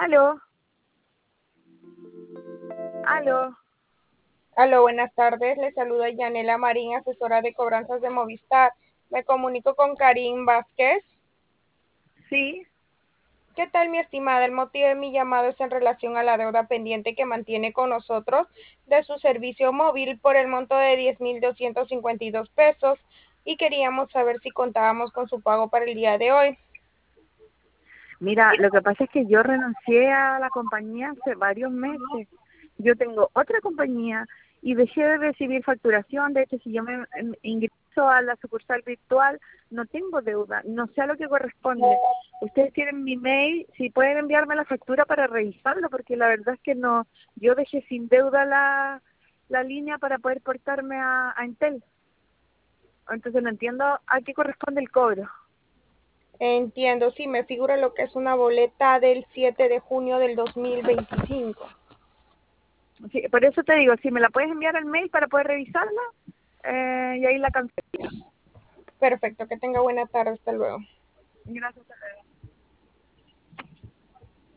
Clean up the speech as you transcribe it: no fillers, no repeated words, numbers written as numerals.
Aló, aló. Aló, buenas tardes. Le saluda Yanela Marín, asesora de cobranzas de Movistar. Me comunico con Karim Vázquez. Sí, ¿Qué tal, mi estimada? El motivo de mi llamado es en relación a la deuda pendiente que mantiene con nosotros de su servicio móvil por el monto de 10,252 pesos y queríamos saber si contábamos con su pago para el día de hoy. mira, lo que pasa es que yo renuncié a la compañía hace varios meses. Yo tengo otra compañía y dejé de recibir facturación. De hecho, si yo me ingreso a la sucursal virtual, no tengo deuda, no sé a lo que corresponde. Ustedes tienen mi mail, si pueden enviarme la factura para revisarlo, porque la verdad es que no, yo dejé sin deuda la línea para poder portarme a Entel. Entonces no entiendo a qué corresponde el cobro. Entiendo, sí, me figura lo que es una boleta del 7 de junio del 2025. Sí, por eso te digo, si me la puedes enviar al mail para poder revisarla, y ahí la cancelo. Perfecto, que tenga buena tarde. Hasta luego. Gracias.